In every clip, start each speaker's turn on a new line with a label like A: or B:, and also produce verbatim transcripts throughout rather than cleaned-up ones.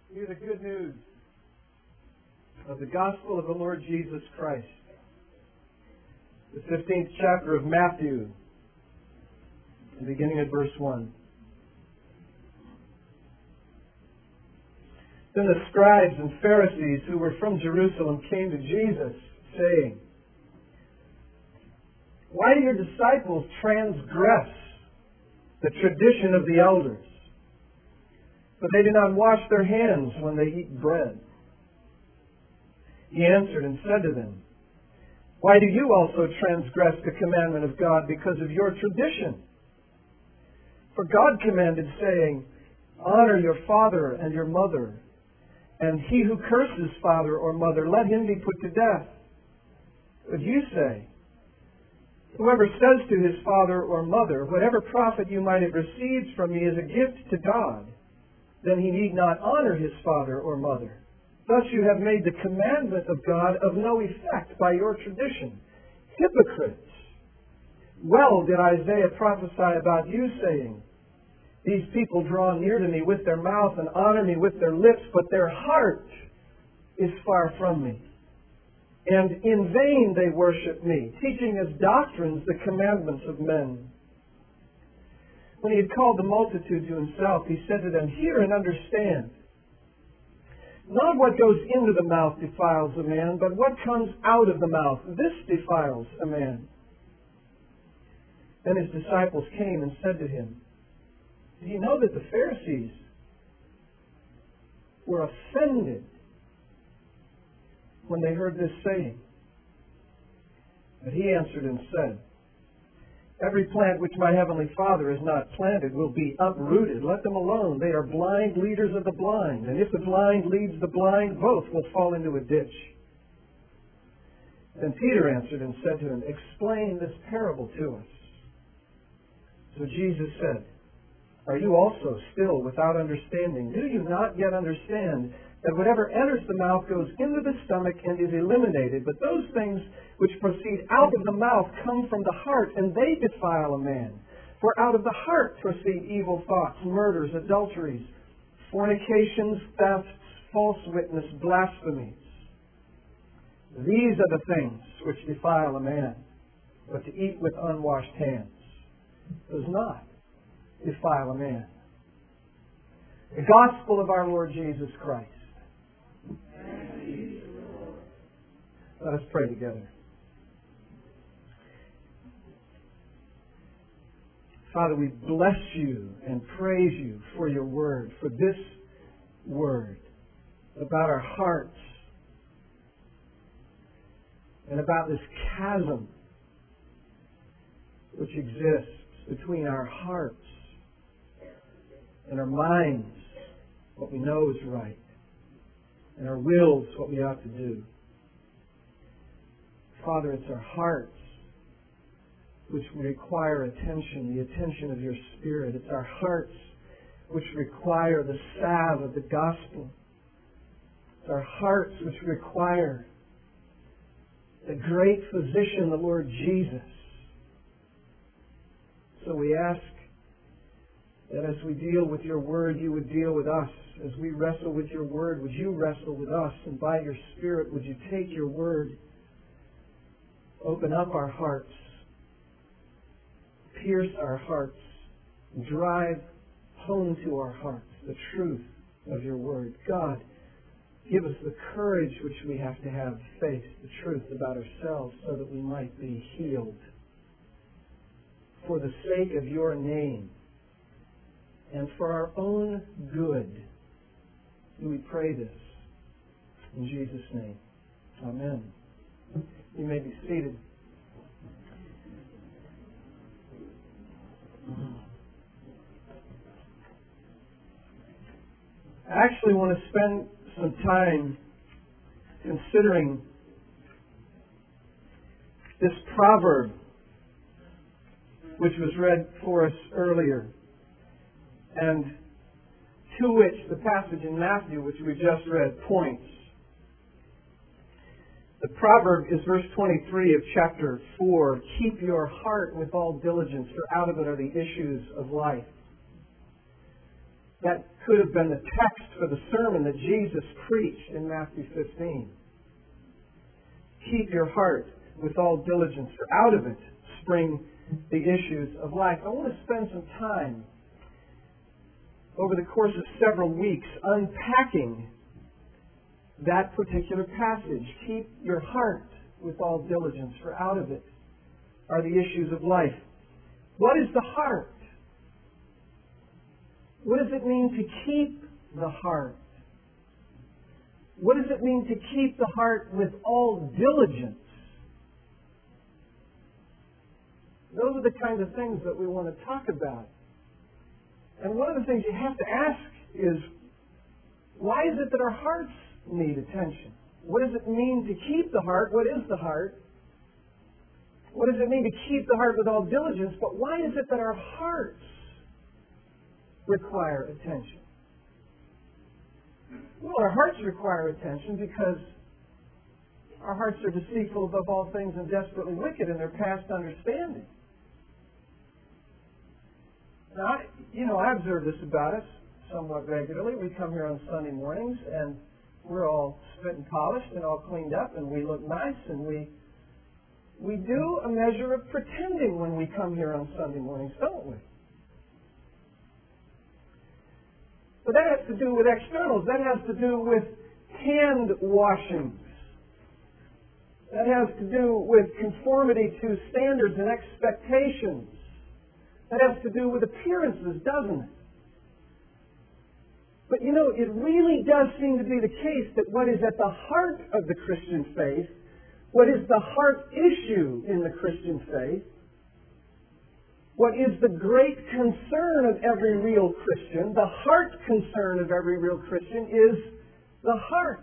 A: Hear the good news of the gospel of the Lord Jesus Christ. The fifteenth chapter of Matthew, beginning at verse one. Then the scribes and Pharisees who were from Jerusalem came to Jesus, saying, "Why do your disciples transgress the tradition of the elders? For they do not wash their hands when they eat bread." He answered and said to them, "Why do you also transgress the commandment of God because of your tradition? For God commanded, saying, 'Honor your father and your mother,' and he who curses father or mother, let him be put to death. But you say, 'Whoever says to his father or mother, whatever profit you might have received from me is a gift to God, then he need not honor his father or mother. Thus you have made the commandment of God of no effect by your tradition. Hypocrites! Well did Isaiah prophesy about you, saying, 'These people draw near to me with their mouth and honor me with their lips, but their heart is far from me. And in vain they worship me, teaching as doctrines the commandments of men.' When he had called the multitude to himself, he said to them, 'Hear and understand. Not what goes into the mouth defiles a man, but what comes out of the mouth, this defiles a man.' Then his disciples came and said to him, 'Do you know that the Pharisees were offended when they heard this saying?' But he answered and said, 'Every plant which my heavenly Father has not planted will be uprooted. Let them alone. They are blind leaders of the blind. And if the blind leads the blind, both will fall into a ditch.' Then Peter answered and said to him, 'Explain this parable to us.' So Jesus said, 'Are you also still without understanding? Do you not yet understand that whatever enters the mouth goes into the stomach and is eliminated? But those things which proceed out of the mouth come from the heart, and they defile a man. For out of the heart proceed evil thoughts, murders, adulteries, fornications, thefts, false witness, blasphemies. These are the things which defile a man. But to eat with unwashed hands does not defile a man." The gospel of our Lord Jesus Christ. Let us pray together. Father, we bless you and praise you for your word, for this word about our hearts and about this chasm which exists between our hearts and our minds, what we know is right, and our wills, what we ought to do. Father, it's our hearts which require attention, the attention of your Spirit. It's our hearts which require the salve of the gospel. It's our hearts which require the great physician, the Lord Jesus. So we ask that as we deal with your word, you would deal with us. As we wrestle with your word, would you wrestle with us? And by your Spirit, would you take your word, open up our hearts, pierce our hearts, drive home to our hearts the truth of your word. God, give us the courage which we have to have to face the truth about ourselves so that we might be healed. For the sake of your name and for our own good, do we pray this. In Jesus' name, amen. You may be seated. I actually want to spend some time considering this proverb which was read for us earlier, and to which the passage in Matthew, which we just read, points. The proverb is verse twenty-three of chapter four. "Keep your heart with all diligence, for out of it are the issues of life." That could have been the text for the sermon that Jesus preached in Matthew fifteen. Keep your heart with all diligence, for out of it spring the issues of life. I want to spend some time over the course of several weeks unpacking that particular passage. Keep your heart with all diligence, for out of it are the issues of life. What is the heart? What does it mean to keep the heart? What does it mean to keep the heart with all diligence? Those are the kinds of things that we want to talk about. And one of the things you have to ask is, why is it that our hearts need attention? What does it mean to keep the heart? What is the heart? What does it mean to keep the heart with all diligence? But why is it that our hearts require attention? Well, our hearts require attention because our hearts are deceitful above all things and desperately wicked, and they're past understanding. Now, I, you know, I observe this about us somewhat regularly. We come here on Sunday mornings, and we're all spit and polished and all cleaned up, and we look nice, and we we do a measure of pretending when we come here on Sunday mornings, don't we? But that has to do with externals. That has to do with hand washings. That has to do with conformity to standards and expectations. That has to do with appearances, doesn't it? But you know, it really does seem to be the case that what is at the heart of the Christian faith, what is the heart issue in the Christian faith, what is the great concern of every real Christian, the heart concern of every real Christian, is the heart.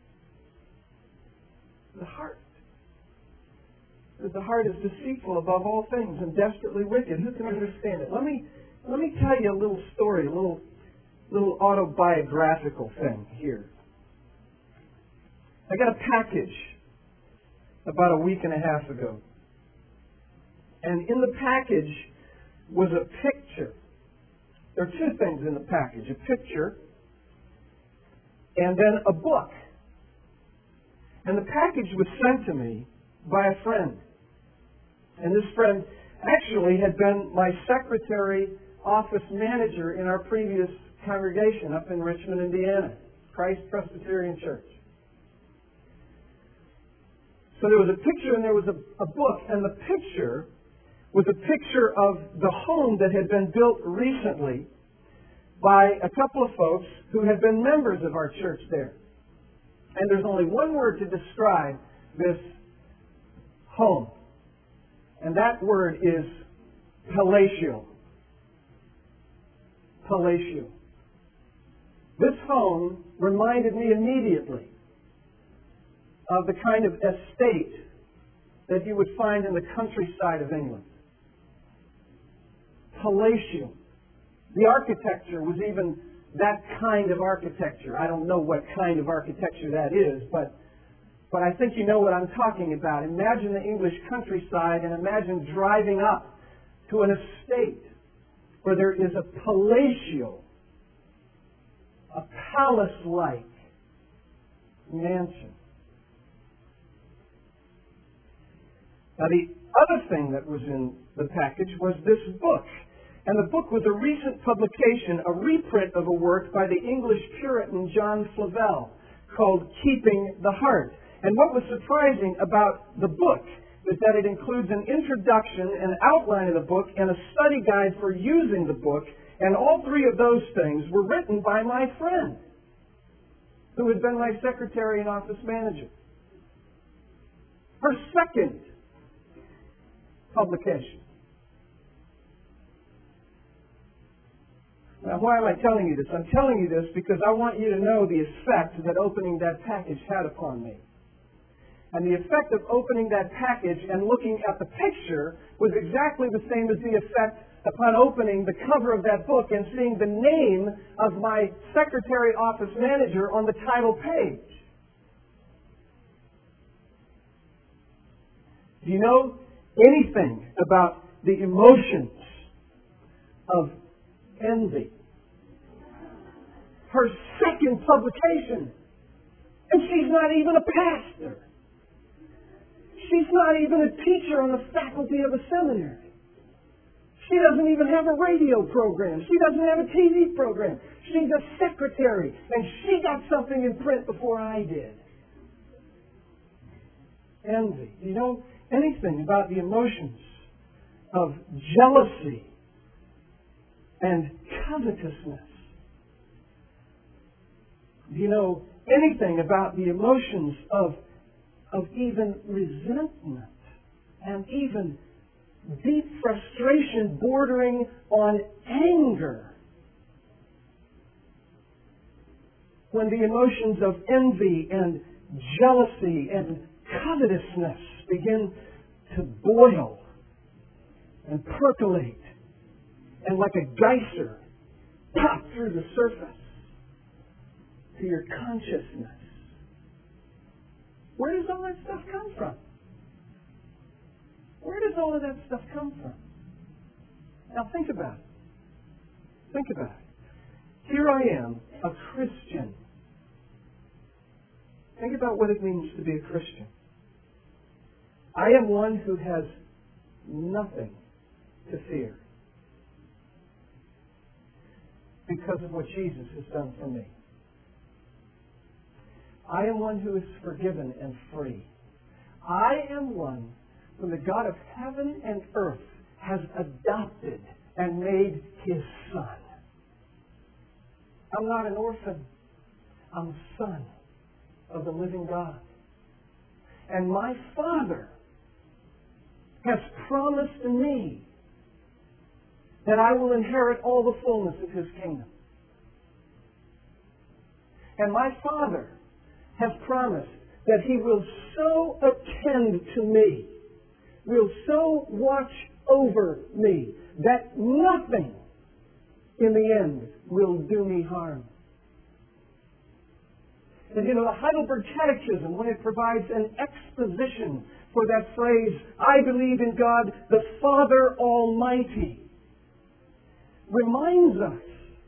A: The heart. Because the heart is deceitful above all things and desperately wicked. Who can understand it? Let me let me tell you a little story, a little little autobiographical thing here. I got a package about a week and a half ago. And in the package was a picture. There are two things in the package. A picture and then a book. And the package was sent to me by a friend. And this friend actually had been my secretary office manager in our previous congregation up in Richmond, Indiana, Christ Presbyterian Church. So there was a picture and there was a, a book, and the picture was a picture of the home that had been built recently by a couple of folks who had been members of our church there. And there's only one word to describe this home. And that word is palatial. Palatial. This home reminded me immediately of the kind of estate that you would find in the countryside of England. Palatial. The architecture was even that kind of architecture. I don't know what kind of architecture that is, but but I think you know what I'm talking about. Imagine the English countryside and imagine driving up to an estate where there is a palatial, a palace-like mansion. Now, the other thing that was in the package was this book. And the book was a recent publication, a reprint of a work by the English Puritan John Flavel called Keeping the Heart. And what was surprising about the book is that it includes an introduction, an outline of the book, and a study guide for using the book. And all three of those things were written by my friend, who had been my secretary and office manager. Her second publication. Now, why am I telling you this? I'm telling you this because I want you to know the effect that opening that package had upon me. And the effect of opening that package and looking at the picture was exactly the same as the effect upon opening the cover of that book and seeing the name of my secretary office manager on the title page. Do you know anything about the emotions of envy her second publication. And she's not even a pastor. She's not even a teacher on the faculty of a seminary. She doesn't even have a radio program. She doesn't have a T V program. She's a secretary. And she got something in print before I did. Envy. Do you know anything about the emotions of jealousy and covetousness? Do you know anything about the emotions of, of even resentment and even deep frustration bordering on anger? When the emotions of envy and jealousy and covetousness begin to boil and percolate and like a geyser pop through the surface to your consciousness. Where does all that stuff come from? Where does all of that stuff come from? Now think about it. Think about it. Here I am, a Christian. Think about what it means to be a Christian. I am one who has nothing to fear because of what Jesus has done for me. I am one who is forgiven and free. I am one whom the God of heaven and earth has adopted and made His son. I'm not an orphan. I'm a son of the living God. And my Father has promised me that I will inherit all the fullness of His kingdom. And my Father has promised that He will so attend to me, will so watch over me, that nothing in the end will do me harm. And you know, the Heidelberg Catechism, when it provides an exposition for that phrase, I believe in God, the Father Almighty, reminds us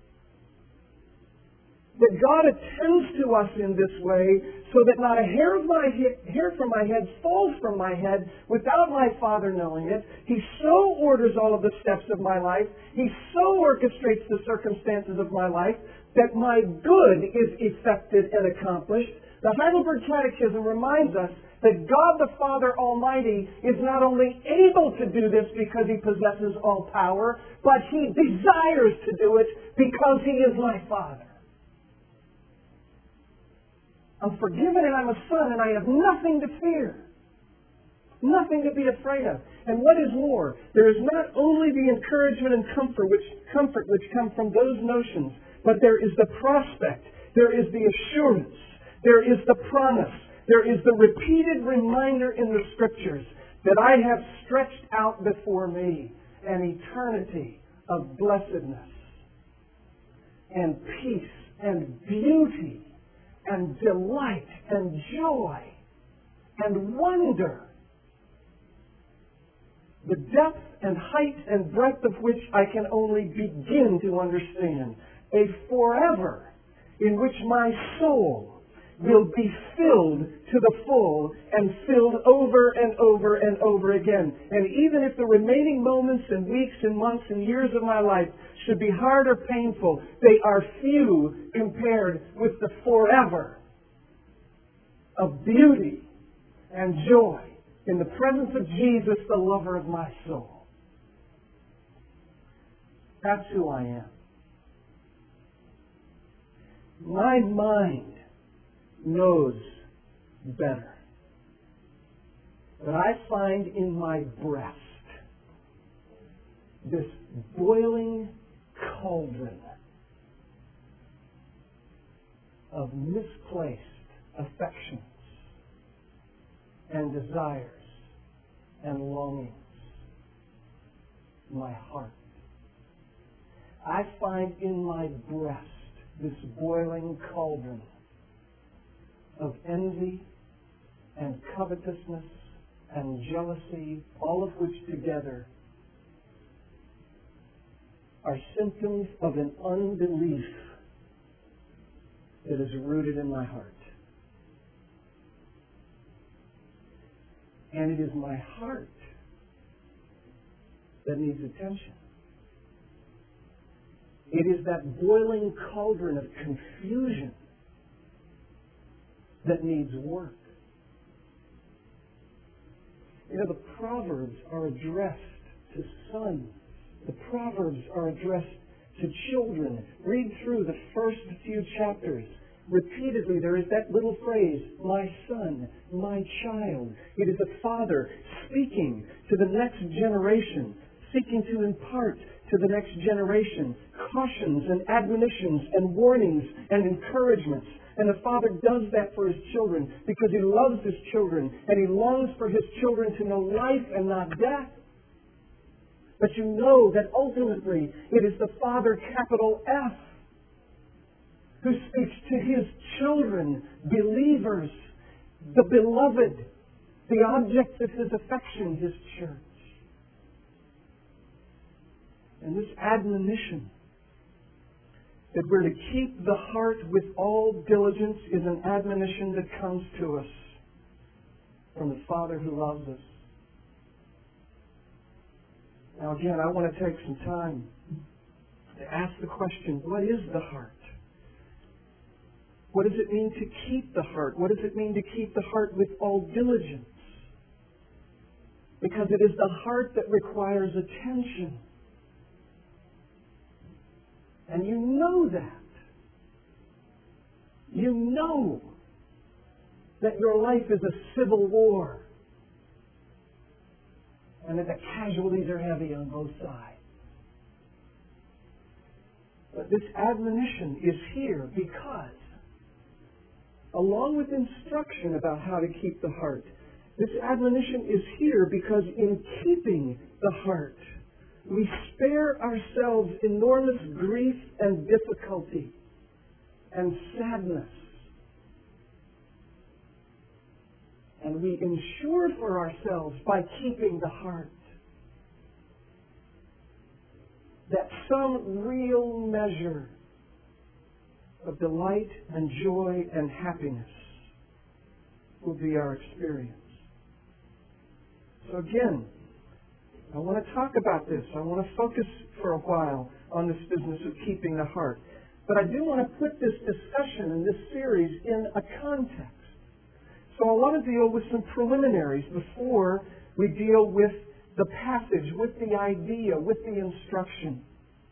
A: that God attends to us in this way so that not a hair of my he- hair from my head falls from my head without my Father knowing it. He so orders all of the steps of my life. He so orchestrates the circumstances of my life that my good is effected and accomplished. The Heidelberg Catechism reminds us that God the Father Almighty is not only able to do this because He possesses all power, but He desires to do it because He is my Father. I'm forgiven and I'm a son and I have nothing to fear. Nothing to be afraid of. And what is more, there is not only the encouragement and comfort which, comfort which come from those notions, but there is the prospect, there is the assurance, there is the promise, there is the repeated reminder in the Scriptures that I have stretched out before me an eternity of blessedness and peace and beauty and delight and joy and wonder, the depth and height and breadth of which I can only begin to understand. A forever in which my soul will be filled to the full and filled over and over and over again. And even if the remaining moments and weeks and months and years of my life should be hard or painful, they are few compared with the forever of beauty and joy in the presence of Jesus, the lover of my soul. That's who I am. My mind knows better. But I find in my breast this boiling cauldron of misplaced affections and desires and longings. My heart. I find in my breast this boiling cauldron of envy and covetousness and jealousy, all of which together are symptoms of an unbelief that is rooted in my heart. And it is my heart that needs attention. It is that boiling cauldron of confusion that needs work. You know, the Proverbs are addressed to sons. The Proverbs are addressed to children. Read through the first few chapters. Repeatedly, there is that little phrase, my son, my child. It is a father speaking to the next generation, seeking to impart to the next generation cautions and admonitions and warnings and encouragements. And the father does that for his children because he loves his children and he longs for his children to know life and not death. But you know that ultimately it is the Father, capital F, who speaks to his children, believers, the beloved, the object of his affection, his church. And this admonition that we're to keep the heart with all diligence is an admonition that comes to us from the Father who loves us. Now again, I want to take some time to ask the question, what is the heart? What does it mean to keep the heart? What does it mean to keep the heart with all diligence? Because it is the heart that requires attention. And you know that. You know that your life is a civil war and that the casualties are heavy on both sides. But this admonition is here because, along with instruction about how to keep the heart, this admonition is here because in keeping the heart, we spare ourselves enormous grief and difficulty and sadness. And we ensure for ourselves by keeping the heart that some real measure of delight and joy and happiness will be our experience. So again, I want to talk about this. I want to focus for a while on this business of keeping the heart. But I do want to put this discussion in this series in a context. So I want to deal with some preliminaries before we deal with the passage, with the idea, with the instruction.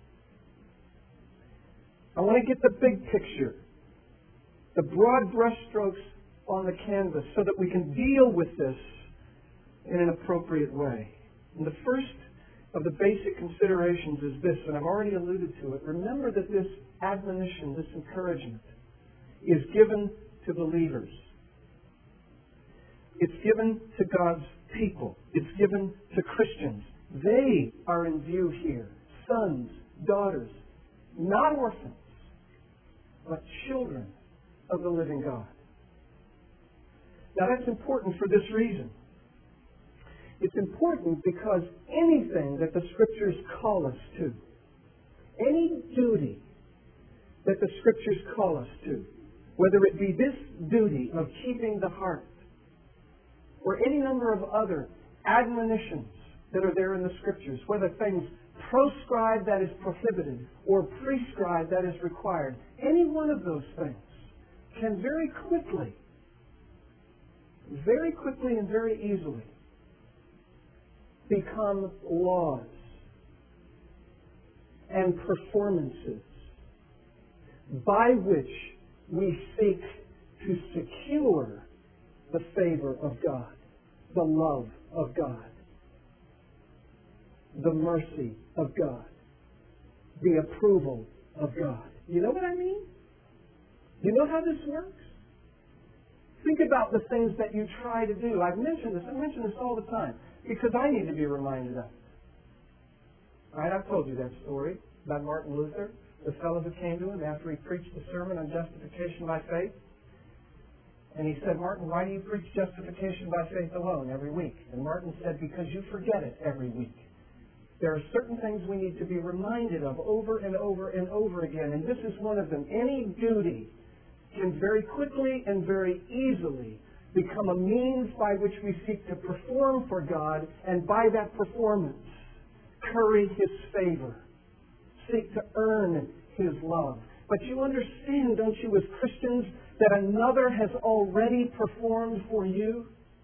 A: I want to get the big picture, the broad brushstrokes on the canvas so that we can deal with this in an appropriate way. And the first of the basic considerations is this, and I've already alluded to it. Remember that this admonition, this encouragement, is given to believers. It's given to God's people. It's given to Christians. They are in view here. Sons, daughters, not orphans, but children of the living God. Now that's important for this reason. It's important because anything that the Scriptures call us to, any duty that the Scriptures call us to, whether it be this duty of keeping the heart, or any number of other admonitions that are there in the Scriptures, whether things proscribed that is prohibited or prescribed that is required, any one of those things can very quickly, very quickly and very easily become laws and performances by which we seek to secure the favor of God, the love of God, the mercy of God, the approval of God. You know what I mean? You know how this works? Think about the things that you try to do. I've mentioned this. I mention this all the time because I need to be reminded of it. All right, I've told you that story about Martin Luther, the fellow who came to him after he preached the sermon on justification by faith. And he said, Martin, why do you preach justification by faith alone every week? And Martin said, because you forget it every week. There are certain things we need to be reminded of over and over and over again. And this is one of them. Any duty can very quickly and very easily become a means by which we seek to perform for God, and by that performance, curry His favor, seek to earn His love. But you understand, don't you, as Christians, that another has already performed for you?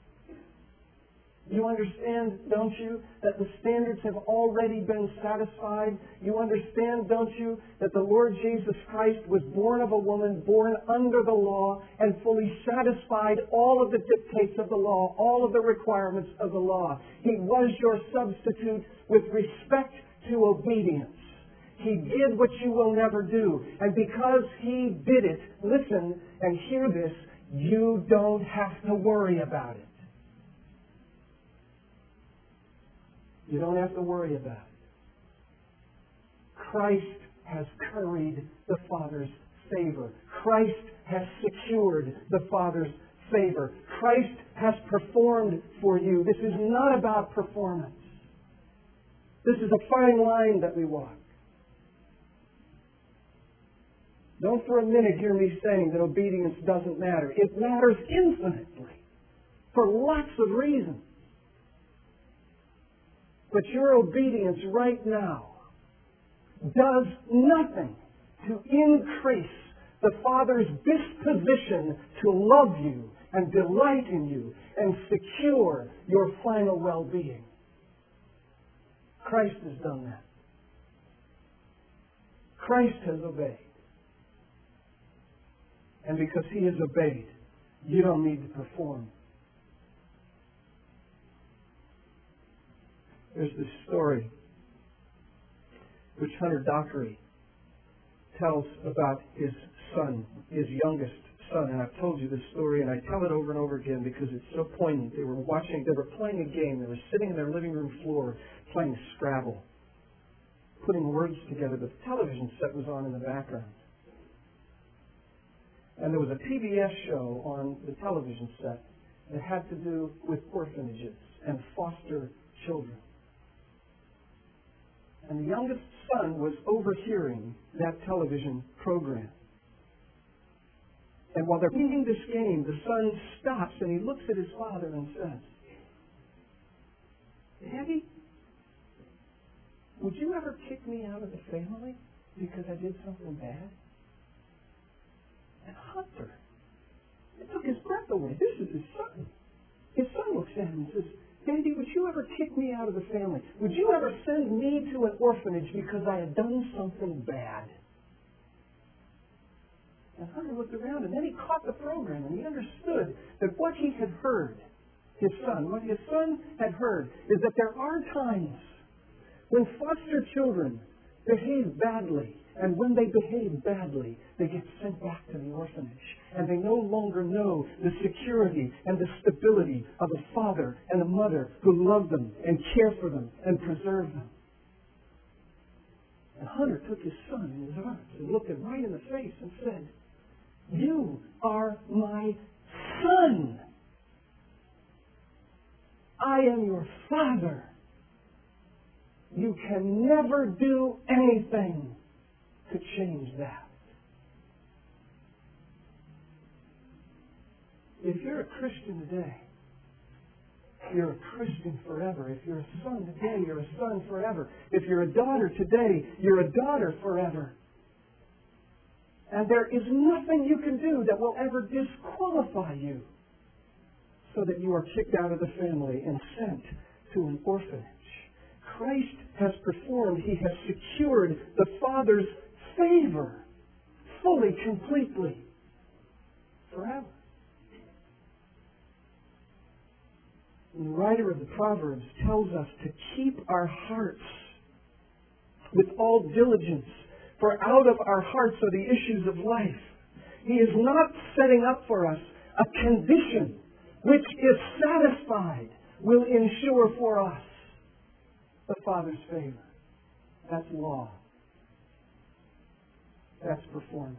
A: You understand, don't you, that the standards have already been satisfied? You understand, don't you, that the Lord Jesus Christ was born of a woman, born under the law, and fully satisfied all of the dictates of the law, all of the requirements of the law. He was your substitute with respect to obedience. He did what you will never do. And because He did it, listen and hear this, you don't have to worry about it. You don't have to worry about it. Christ has curried the Father's favor. Christ has secured the Father's favor. Christ has performed for you. This is not about performance. This is a fine line that we walk. Don't for a minute hear me saying that obedience doesn't matter. It matters infinitely for lots of reasons. But your obedience right now does nothing to increase the Father's disposition to love you and delight in you and secure your final well-being. Christ has done that. Christ has obeyed. And because He has obeyed, you don't need to perform. There's this story which Hunter Dockery tells about his son, his youngest son. And I've told you this story, and I tell it over and over again because it's so poignant. They were watching, they were playing a game. They were sitting in their living room floor playing Scrabble, putting words together, but the television set was on in the background. And there was a P B S show on the television set that had to do with orphanages and foster children. And the youngest son was overhearing that television program. And while they're playing this game, the son stops and he looks at his father and says, "Daddy, would you ever kick me out of the family because I did something bad?" And Hunter, it took his breath away. This is his son. His son looks at him and says, "Daddy, would you ever kick me out of the family? Would you ever send me to an orphanage because I had done something bad?" And Hunter looked around, and then he caught the program, and he understood that what he had heard, his son, what his son had heard, is that there are times when foster children behave badly, and when they behave badly, they get sent back to the orphanage. And they no longer know the security and the stability of a father and a mother who love them and care for them and preserve them. And Hunter took his son in his arms and looked him right in the face and said, "You are my son. I am your father. You can never do anything to change that." If you're a Christian today, you're a Christian forever. If you're a son today, you're a son forever. If you're a daughter today, you're a daughter forever. And there is nothing you can do that will ever disqualify you so that you are kicked out of the family and sent to an orphanage. Christ has performed. He has secured the Father's favor fully, completely, forever. And the writer of the Proverbs tells us to keep our hearts with all diligence, for out of our hearts are the issues of life. He is not setting up for us a condition which, if satisfied, will ensure for us the Father's favor. That's law. That's performance.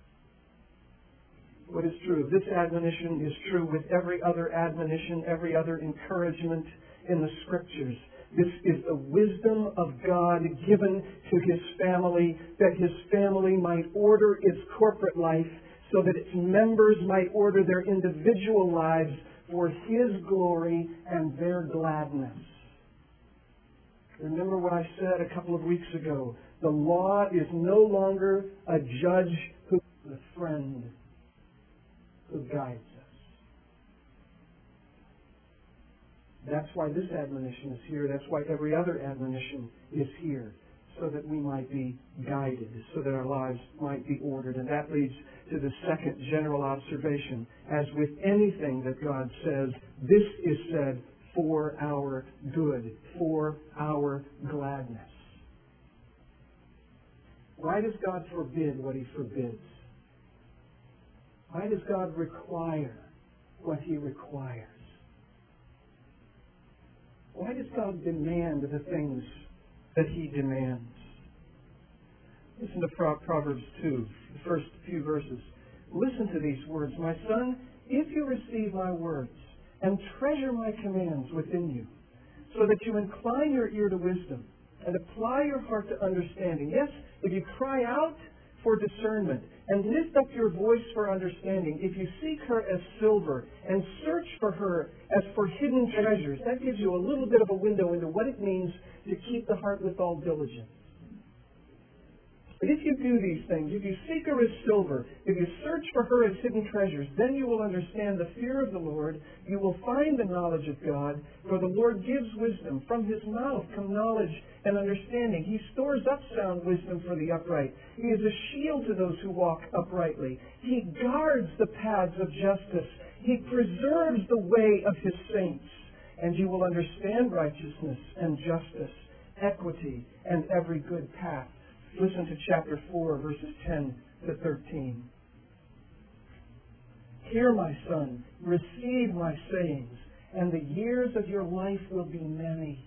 A: What is true? This admonition is true with every other admonition, every other encouragement in the Scriptures. This is the wisdom of God given to His family, that His family might order its corporate life so that its members might order their individual lives for His glory and their gladness. Remember what I said a couple of weeks ago. The law is no longer a judge who is a friend who guides us. That's why this admonition is here. That's why every other admonition is here. So that we might be guided, so that our lives might be ordered. And that leads to the second general observation. As with anything that God says, this is said for our good, for our gladness. Why does God forbid what He forbids? Why does God require what He requires? Why does God demand the things that He demands? Listen to Proverbs two, the first few verses. Listen to these words. My son, if you receive my words and treasure my commands within you, so that you incline your ear to wisdom and apply your heart to understanding. Yes, if you cry out for discernment and lift up your voice for understanding, if you seek her as silver and search for her as for hidden treasures, that gives you a little bit of a window into what it means to keep the heart with all diligence. But if you do these things, if you seek her as silver, if you search for her as hidden treasures, then you will understand the fear of the Lord. You will find the knowledge of God, for the Lord gives wisdom. From His mouth come knowledge and understanding. He stores up sound wisdom for the upright. He is a shield to those who walk uprightly. He guards the paths of justice. He preserves the way of His saints. And you will understand righteousness and justice, equity, and every good path. Listen to chapter four, verses ten to thirteen. Hear, my son, receive my sayings, and the years of your life will be many.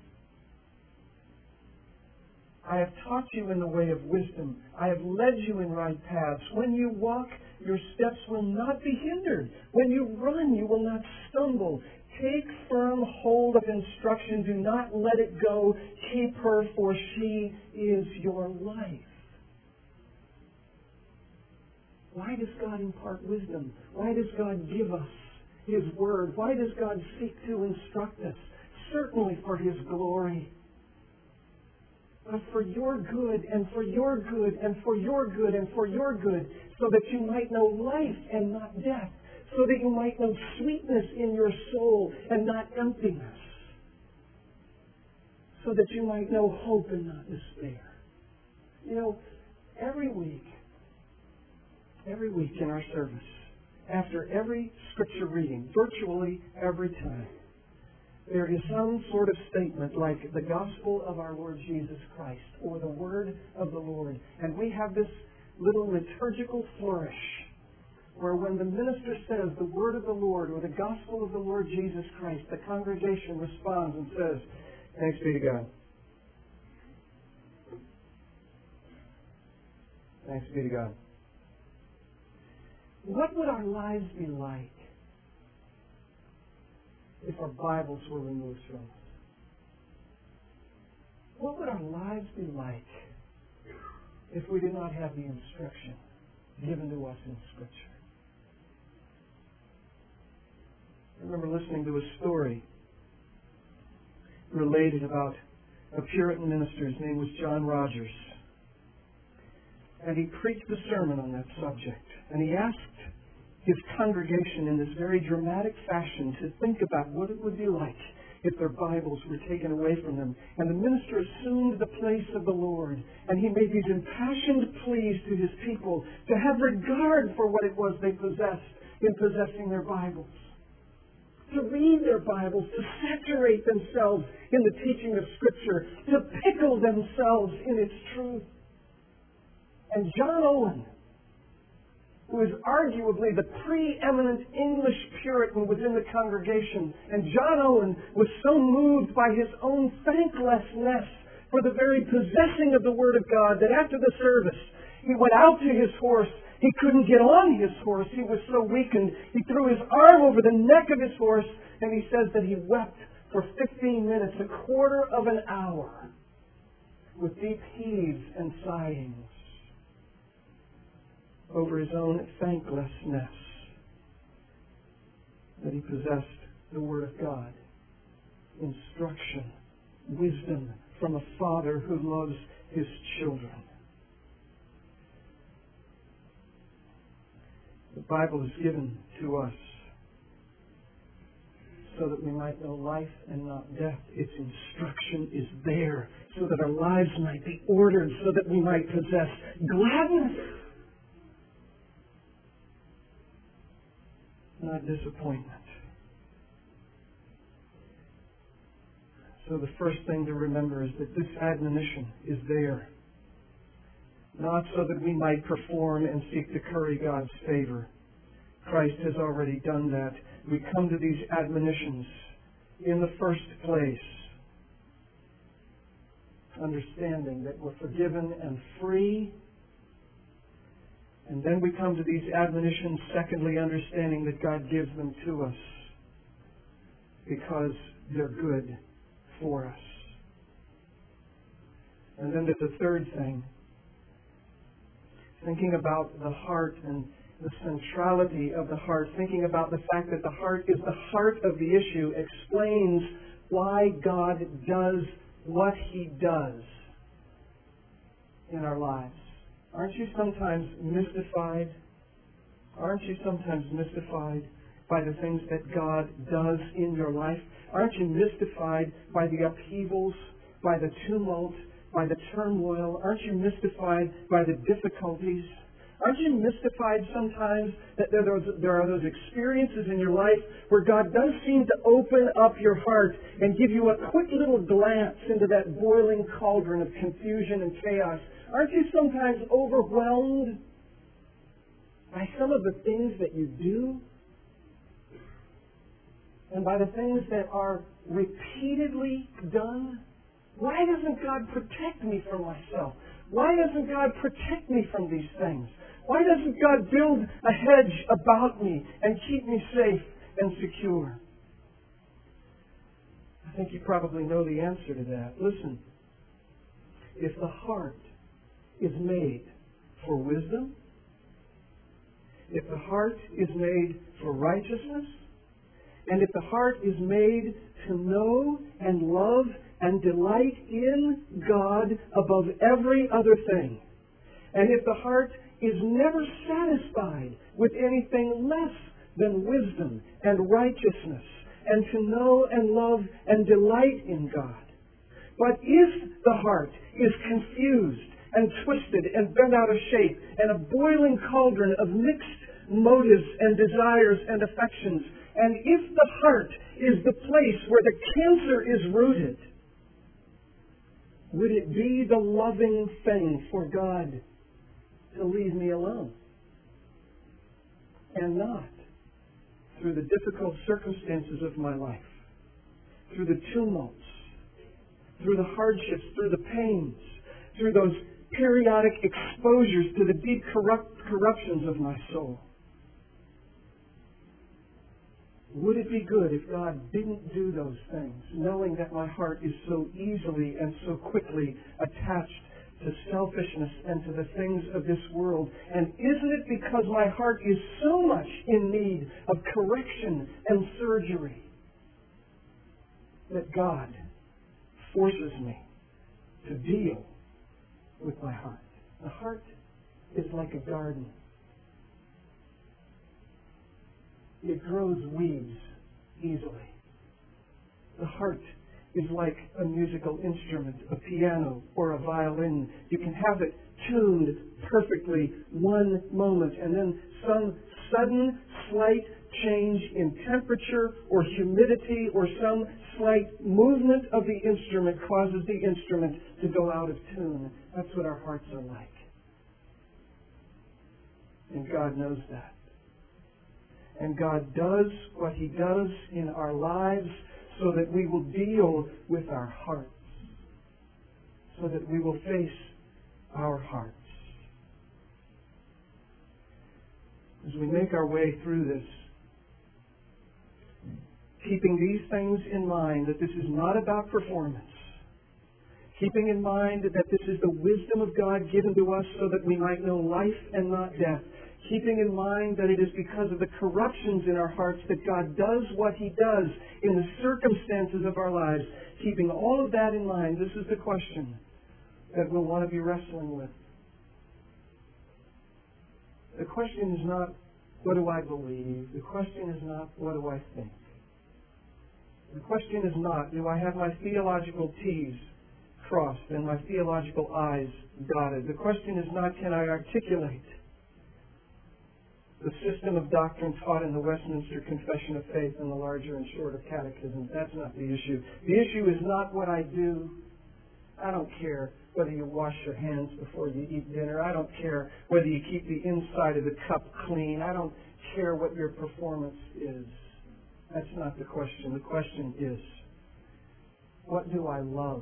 A: I have taught you in the way of wisdom. I have led you in right paths. When you walk, your steps will not be hindered. When you run, you will not stumble. Take firm hold of instruction. Do not let it go. Keep her, for she is your life. Why does God impart wisdom? Why does God give us His Word? Why does God seek to instruct us? Certainly for His glory. But for your good, and for your good, and for your good, and for your good, so that you might know life and not death. So that you might know sweetness in your soul and not emptiness. So that you might know hope and not despair. You know, every week, every week in our service, after every scripture reading, virtually every time, there is some sort of statement like the gospel of our Lord Jesus Christ or the word of the Lord. And we have this little liturgical flourish where when the minister says the word of the Lord or the gospel of the Lord Jesus Christ, the congregation responds and says, thanks be to God. Thanks be to God. What would our lives be like if our Bibles were removed from us? What would our lives be like if we did not have the instruction given to us in Scripture? I remember listening to a story related about a Puritan minister. His name was John Rogers. And he preached a sermon on that subject. And he asked his congregation in this very dramatic fashion to think about what it would be like if their Bibles were taken away from them. And the minister assumed the place of the Lord. And he made these impassioned pleas to his people to have regard for what it was they possessed in possessing their Bibles. To read their Bibles, to saturate themselves in the teaching of Scripture, to pickle themselves in its truth. And John Owen, who is arguably the preeminent English Puritan within the congregation, and John Owen was so moved by his own thanklessness for the very possessing of the Word of God that after the service, he went out to his horse. He couldn't get on his horse. He was so weakened. He threw his arm over the neck of his horse, and he says that he wept for fifteen minutes, a quarter of an hour, with deep heaves and sighings. over his own thanklessness, that he possessed the Word of God, instruction, wisdom from a Father who loves his children. The Bible is given to us so that we might know life and not death. Its instruction is there so that our lives might be ordered, so that we might possess gladness, not disappointment. So the first thing to remember is that this admonition is there, not so that we might perform and seek to curry God's favor. Christ has already done that. We come to these admonitions in the first place, understanding that we're forgiven and free. And then we come to these admonitions, secondly, understanding that God gives them to us because they're good for us. And then there's a third thing, thinking about the heart and the centrality of the heart, thinking about the fact that the heart is the heart of the issue, explains why God does what He does in our lives. Aren't you sometimes mystified? Aren't you sometimes mystified by the things that God does in your life? Aren't you mystified by the upheavals, by the tumult, by the turmoil? Aren't you mystified by the difficulties? Aren't you mystified sometimes that there are, those, there are those experiences in your life where God does seem to open up your heart and give you a quick little glance into that boiling cauldron of confusion and chaos? Aren't you sometimes overwhelmed by some of the things that you do? And by the things that are repeatedly done? Why doesn't God protect me from myself? Why doesn't God protect me from these things? Why doesn't God build a hedge about me and keep me safe and secure? I think you probably know the answer to that. Listen, if the heart is made for wisdom, if the heart is made for righteousness, and if the heart is made to know and love and delight in God above every other thing, and if the heart is never satisfied with anything less than wisdom and righteousness, and to know and love and delight in God, but if the heart is confused and twisted and bent out of shape, and a boiling cauldron of mixed motives and desires and affections, and if the heart is the place where the cancer is rooted, would it be the loving thing for God to leave me alone? And not, through the difficult circumstances of my life, through the tumults, through the hardships, through the pains, through those periodic exposures to the deep corrupt corruptions of my soul. Would it be good if God didn't do those things, knowing that my heart is so easily and so quickly attached to selfishness and to the things of this world? And isn't it because my heart is so much in need of correction and surgery that God forces me to deal with my heart? The heart is like a garden. It grows weeds easily. The heart is like a musical instrument, a piano or a violin. You can have it tuned perfectly one moment, and then some sudden slight change in temperature or humidity or some slight movement of the instrument causes the instrument to go out of tune. That's what our hearts are like. And God knows that. And God does what He does in our lives so that we will deal with our hearts, so that we will face our hearts. As we make our way through this, keeping these things in mind, that this is not about performance, keeping in mind that this is the wisdom of God given to us so that we might know life and not death, keeping in mind that it is because of the corruptions in our hearts that God does what He does in the circumstances of our lives. Keeping all of that in mind, this is the question that we'll want to be wrestling with. The question is not, what do I believe? The question is not, what do I think? The question is not, do I have my theological T's crossed and my theological I's dotted? The question is not, can I articulate the system of doctrine taught in the Westminster Confession of Faith and the larger and shorter catechisms? That's not the issue. The issue is not what I do. I don't care whether you wash your hands before you eat dinner. I don't care whether you keep the inside of the cup clean. I don't care what your performance is. That's not the question. The question is, what do I love?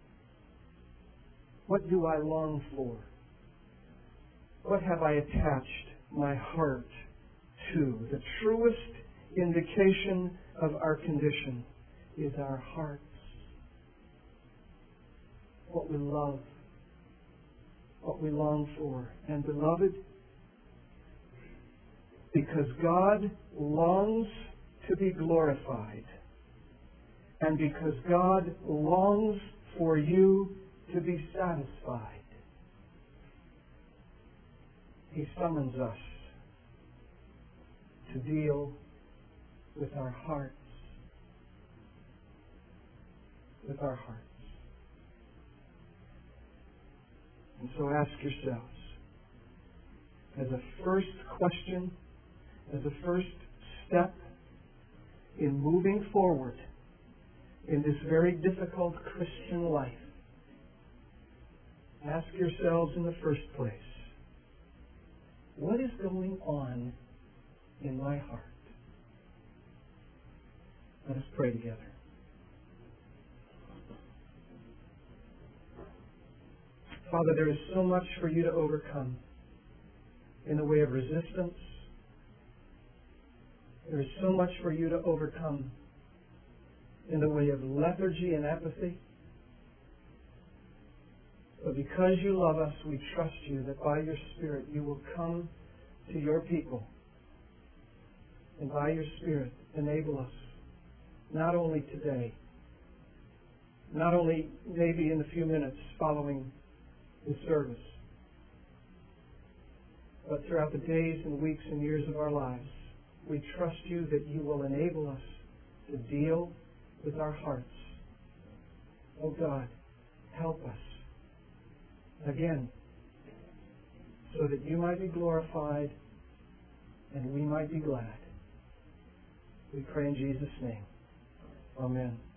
A: What do I long for? What have I attached my heart to? The truest indication of our condition is our hearts. What we love, what we long for. And beloved, because God longs to be glorified, and because God longs for you to be satisfied, He summons us to deal with our hearts. With our hearts. And so ask yourselves, as a first question, as a first step in moving forward in this very difficult Christian life, ask yourselves in the first place, what is going on in my heart? Let us pray together. Father, there is so much for you to overcome in the way of resistance. There is so much for you to overcome in the way of lethargy and apathy. But because you love us, we trust you that by your Spirit you will come to your people. And by your Spirit enable us, not only today, not only maybe in the few minutes following the service, but throughout the days and weeks and years of our lives, we trust you that you will enable us to deal with our hearts. Oh God, help us again, so that you might be glorified and we might be glad. We pray in Jesus' name. Amen.